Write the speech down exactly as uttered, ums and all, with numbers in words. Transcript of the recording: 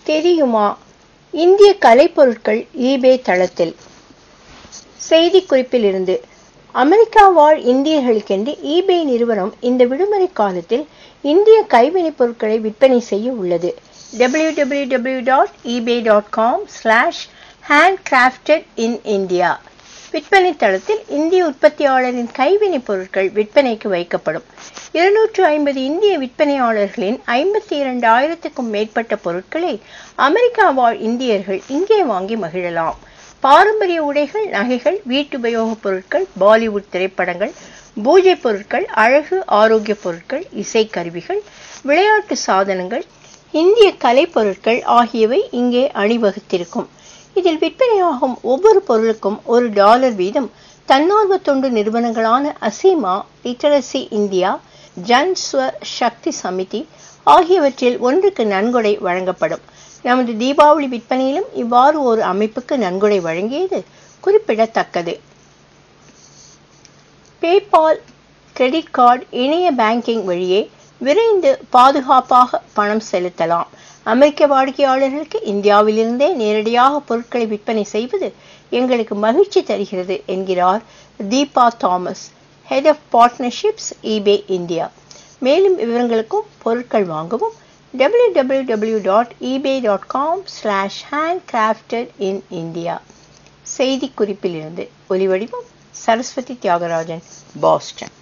தெரியுமா? இந்திய கலைப்பொருட்கள் ஈபே தளத்தில். செய்திக்குறிப்பில் இருந்து. அமெரிக்கா வாழ் இந்தியர்களுக்கென்று ஈபே நிறுவனம் இந்த விடுமுறை காலத்தில் இந்திய கைவினைப் பொருட்களை விற்பனை செய்ய உள்ளது. W W W dot eBay dot com slash handcrafted in India விற்பனை தளத்தில் இந்திய உற்பத்தியாளரின் கைவினைப் பொருட்கள் விற்பனைக்கு வைக்கப்படும். இருநூற்று ஐம்பது இந்திய விற்பனையாளர்களின் ஐம்பத்தி இரண்டு ஆயிரத்துக்கும் மேற்பட்ட பொருட்களை அமெரிக்கா வாழ் இந்தியர்கள் இங்கே வாங்கி மகிழலாம். பாரம்பரிய உடைகள், நகைகள், வீட்டுபயோகப் பொருட்கள், பாலிவுட் திரைப்படங்கள், பூஜை பொருட்கள், அழகு ஆரோக்கிய பொருட்கள், இசைக்கருவிகள், விளையாட்டு சாதனங்கள், இந்திய கலை பொருட்கள் ஆகியவை இங்கே அணிவகுத்திருக்கும். இதில் விற்பனையாகும் ஒவ்வொரு பொருளுக்கும் ஒரு டாலர் வீதம் தன்னார்வ தொண்டு நிறுவனங்களான அசீமா, லிட்டரசி இந்தியா, ஜன் ஸ்வ சக்தி சமிதி ஆகியவற்றில் ஒன்றுக்கு நன்கொடை வழங்கப்படும். நமது தீபாவளி விற்பனையிலும் இவ்வாறு ஒரு அமைப்புக்கு நன்கொடை வழங்கியது குறிப்பிடத்தக்கது. பேபால், கிரெடிட் கார்டு, இணைய பேங்கிங் வழியே விரைந்து பாதுகாப்பாக பணம் செலுத்தலாம். அமெரிக்க வாடிக்கையாளர்களுக்கு இந்தியாவிலிருந்தே நேரடியாக பொருட்களை விற்பனை செய்வது எங்களுக்கு மகிழ்ச்சி தருகிறது என்கிறார் Deepa Thomas, head of partnerships, eBay India. மேலும் விவரங்களுக்கும் பொருட்கள் வாங்கவும் W W W dot eBay dot com slash handcrafted in India. செய்திக்குறிப்பில் இருந்து. ஒலிவடிவம் சரஸ்வதி தியாகராஜன், பாஸ்டன்.